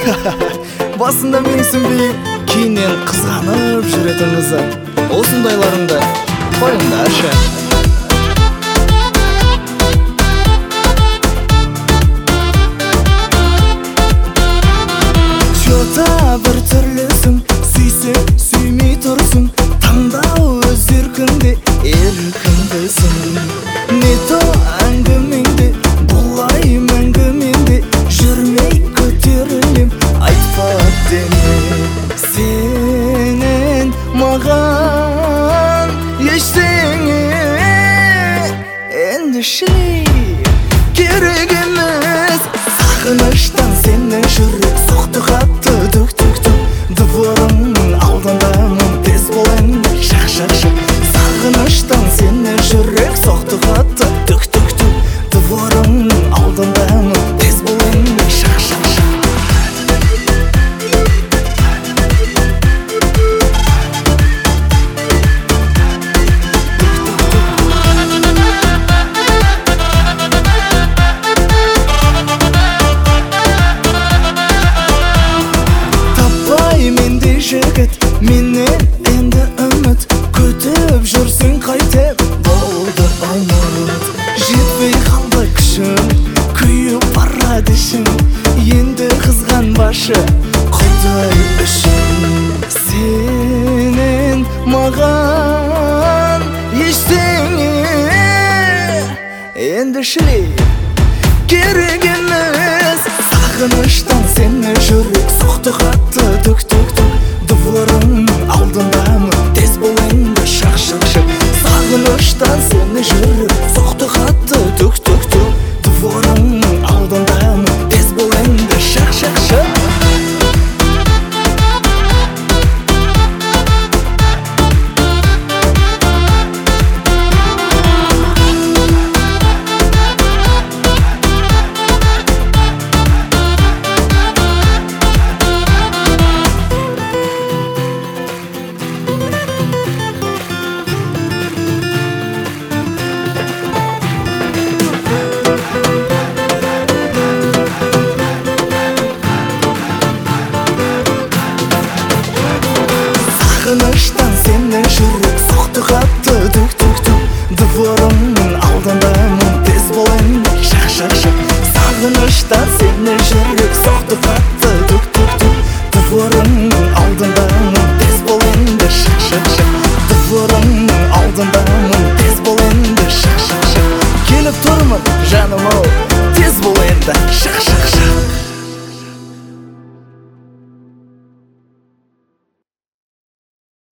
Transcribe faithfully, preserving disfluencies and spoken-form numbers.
Басында менсінбей, кейіннен қызғанып жүретініңізді. Осындайларыңды қойыңдаршы. Жота бір түрлісің, сүйсең, сүймей тұрсың, таңдау өз еркіңде, еркіңдесің. Не то әңгімеңде, бұлай мәңгіменде, жүрмей көтерілем, айтпа деме. Сенен маған ештеңе ендеше керек емес. Сағыныштан сені жүрек соқты қатты, дүк-дүк-дүк. Дворыңның алдындамын, тез болайын, шақ-шақ-шақ. Сағыныштан сені жүрек соқты қатты, дүк-дүк-дүк. Дворыңның алдындамын, тез болайын, шақ-шақ-шақ. Жігіт, менен енді үміт, күтіп жүрсің қайтып, болды ұмыт. Жетпей қалды күшім, күйіп барады ішім, енді қызғанбашы Құдай үшін. Сенен маған ештеңе ендеше керек емес. Сағыныштан сені жүрек соқты қатты, дүк-дүк-дүк. Дворыңның алдындамын, тез болайын, шақ-шақ-шақ. Сағыныштан сені жүрек соқты қатты, дүк-дүк-дүк. Дворыңның алдындамын, тез болайын, шақ-шақ-шақ. Сағыныштан сені жүрек соқты қатты, дүк-дүк-дүк. Дворыңның алдындамын, тез болайын, шақ-шақ-шақ. Сағыныштан сені жүрек соқты қатты.